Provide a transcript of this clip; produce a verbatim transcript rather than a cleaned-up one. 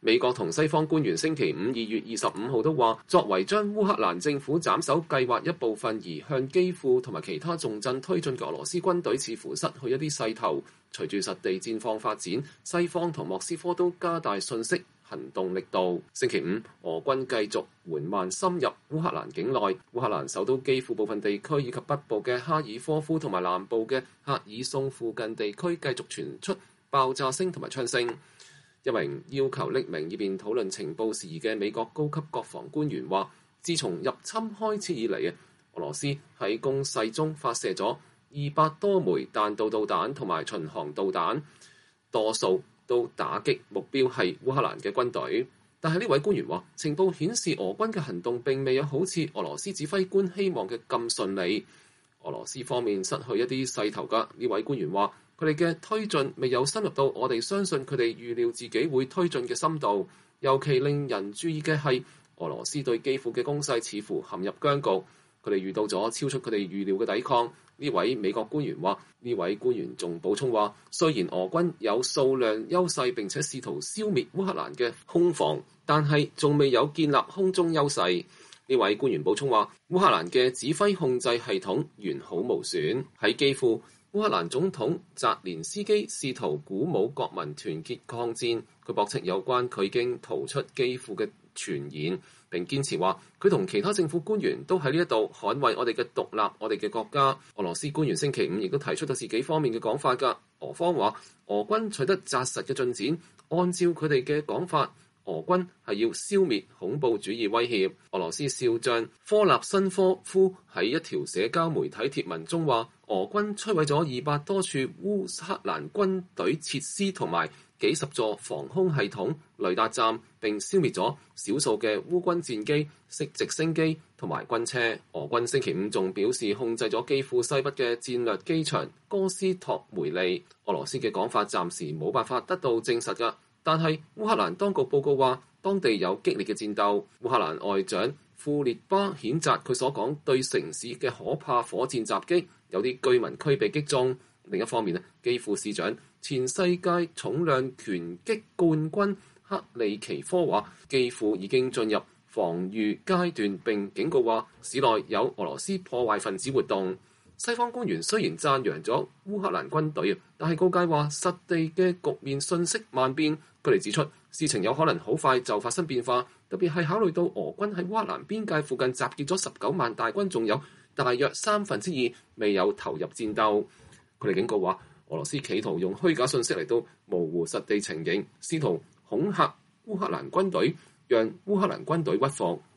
美國同西方官員星期五二月二十五號都話，作為將烏克蘭政府斬首計劃一部分而向基輔同埋其他重鎮推進嘅俄羅斯軍隊似乎失去一啲勢頭。隨住實地戰況發展，西方同莫斯科都加大信息行動力度。星期五，俄軍繼續緩慢深入烏克蘭境內，烏克蘭首都基輔部分地區以及北部嘅哈爾科夫同埋南部嘅赫爾松附近地區繼續傳出爆炸聲同埋槍聲。一名要求匿名以便討論情報事宜嘅美國高級國防官員話，自從入侵開始以嚟，俄羅斯喺攻勢中發射咗二百多枚彈道導彈同埋巡航導彈，多數都打擊目標係烏克蘭嘅軍隊。但係呢位官員話，情報顯示俄軍嘅行動並未有好似俄羅斯指揮官希望嘅咁順利。俄羅斯方面失去一啲勢頭㗎。呢位官員話，佢哋嘅推進未有深入到我哋相信佢哋預料自己會推進嘅深度。尤其令人注意嘅係，俄羅斯對基輔嘅攻勢似乎陷入僵局，佢哋遇到咗超出佢哋預料嘅抵抗。呢位美國官員話，呢位官員仲補充話，雖然俄軍有數量優勢並且試圖消滅烏克蘭嘅空防，但係仲未有建立空中優勢。呢位官員補充話，烏克蘭嘅指揮控制系統完好無損。喺基輔，烏克蘭總統澤連斯基試圖鼓舞國民團結抗戰，佢駁斥有關佢已經逃出基輔嘅傳言，並堅持話佢同其他政府官員都喺呢一度捍衛我哋嘅獨立，我哋嘅國家。俄羅斯官員星期五亦都提出咗自己方面嘅講法㗎。俄方話俄軍取得紮實嘅進展，按照佢哋嘅講法，俄軍係要消滅恐怖主義威脅。俄羅斯少將科納申科夫喺一條社交媒體貼文中話，俄軍摧毀咗二百多處烏克蘭軍隊設施同埋幾十座防空系統、雷達站，並消滅咗少數嘅烏軍戰機、式直升機同埋軍車。俄軍星期五仲表示控制咗基輔西北嘅戰略機場哥斯托梅利。俄羅斯嘅講法暫時冇辦法得到證實㗎，但係烏克蘭當局報告話，當地有激烈嘅戰鬥。烏克蘭外長庫列巴譴責佢所講對城市嘅可怕火箭襲擊，有啲居民區被擊中。另一方面咧，基輔市長前世界重量拳擊冠軍克里奇科話，基輔已經進入防禦階段，並警告話市內有俄羅斯破壞分子活動。西方官員雖然讚揚咗烏克蘭軍隊，但係告誡話實地嘅局面瞬息萬變。佢哋指出事情有可能好快就發生變化，特別係考慮到俄軍喺烏克蘭邊界附近集結咗十九萬大軍，仲有大約三分之二未有投入戰鬥。佢哋警告話，俄羅斯企圖用虛假信息嚟到模糊實地情形，試圖恐嚇烏克蘭軍隊，讓烏克蘭軍隊屈服。